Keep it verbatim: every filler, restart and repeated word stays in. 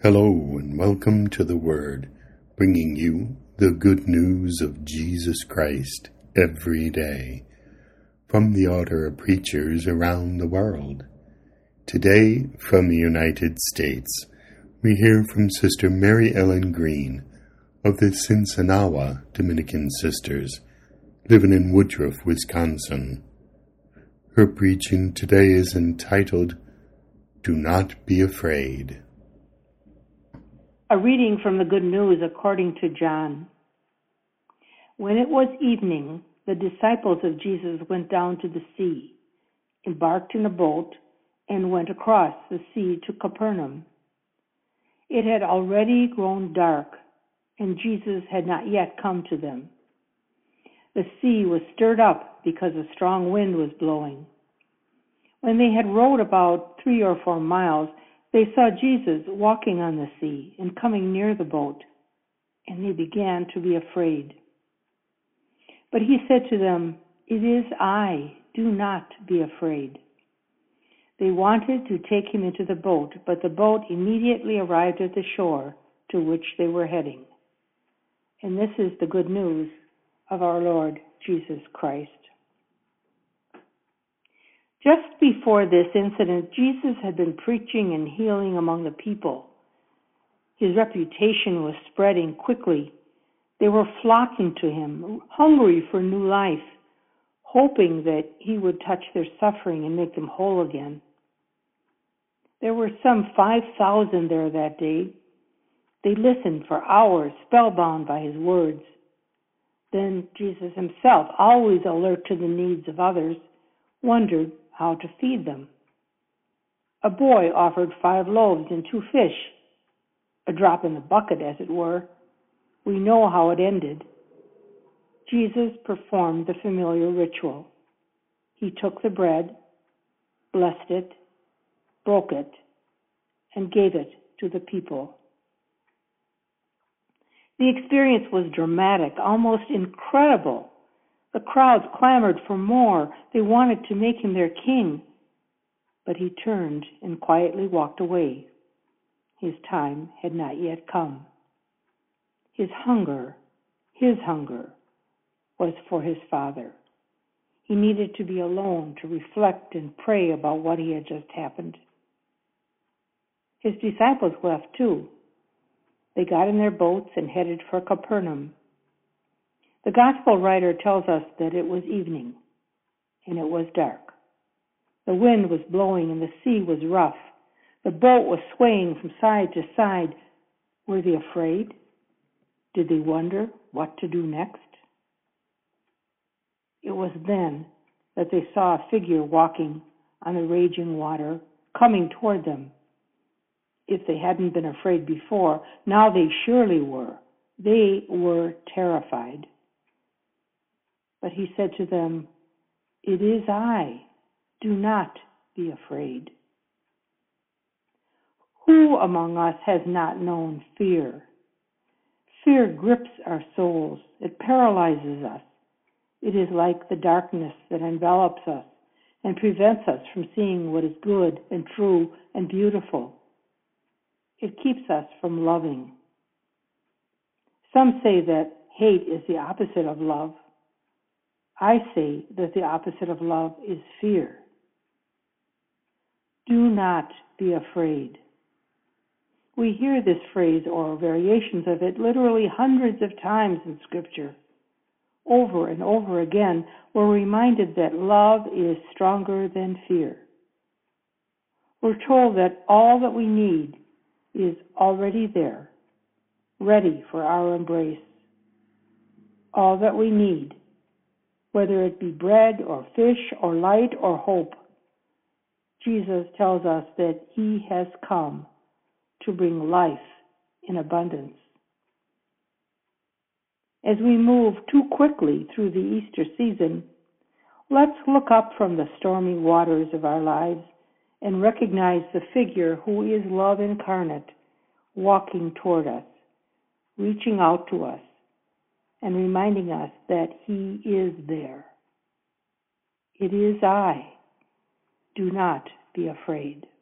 Hello and welcome to the Word, bringing you the good news of Jesus Christ every day, from the order of preachers around the world. Today, from the United States, we hear from Sister Mary Ellen Green of the Sinsinawa Dominican Sisters, living in Woodruff, Wisconsin. Her preaching today is entitled, Do Not Be Afraid. A reading from the Good News according to John. When it was evening, the disciples of Jesus went down to the sea, embarked in a boat, and went across the sea to Capernaum. It had already grown dark, and Jesus had not yet come to them. The sea was stirred up because a strong wind was blowing. When they had rowed about three or four miles, they saw Jesus walking on the sea and coming near the boat, and they began to be afraid. But he said to them, It is I, do not be afraid. They wanted to take him into the boat, but the boat immediately arrived at the shore to which they were heading. And this is the good news of our Lord Jesus Christ. Just before this incident, Jesus had been preaching and healing among the people. His reputation was spreading quickly. They were flocking to him, hungry for new life, hoping that he would touch their suffering and make them whole again. There were some five thousand there that day. They listened for hours, spellbound by his words. Then Jesus himself, always alert to the needs of others, wondered how to feed them. A boy offered five loaves and two fish, a drop in the bucket, as it were. We know how it ended. Jesus performed the familiar ritual. He took the bread, blessed it, broke it, and gave it to the people. The experience was dramatic, almost incredible. The crowds clamored for more. They wanted to make him their king. But he turned and quietly walked away. His time had not yet come. His hunger, his hunger, was for his Father. He needed to be alone to reflect and pray about what he had just happened. His disciples left too. They got in their boats and headed for Capernaum. The gospel writer tells us that it was evening, and it was dark. The wind was blowing and the sea was rough. The boat was swaying from side to side. Were they afraid? Did they wonder what to do next? It was then that they saw a figure walking on the raging water, coming toward them. If they hadn't been afraid before, now they surely were. They were terrified. But he said to them, It is I. Do not be afraid. Who among us has not known fear? Fear grips our souls. It paralyzes us. It is like the darkness that envelops us and prevents us from seeing what is good and true and beautiful. It keeps us from loving. Some say that hate is the opposite of love. I say that the opposite of love is fear. Do not be afraid. We hear this phrase or variations of it literally hundreds of times in Scripture. Over and over again, we're reminded that love is stronger than fear. We're told that all that we need is already there, ready for our embrace. All that we need, whether it be bread or fish or light or hope, Jesus tells us that he has come to bring life in abundance. As we move too quickly through the Easter season, let's look up from the stormy waters of our lives and recognize the figure who is love incarnate, walking toward us, reaching out to us, and reminding us that he is there. It is I. Do not be afraid.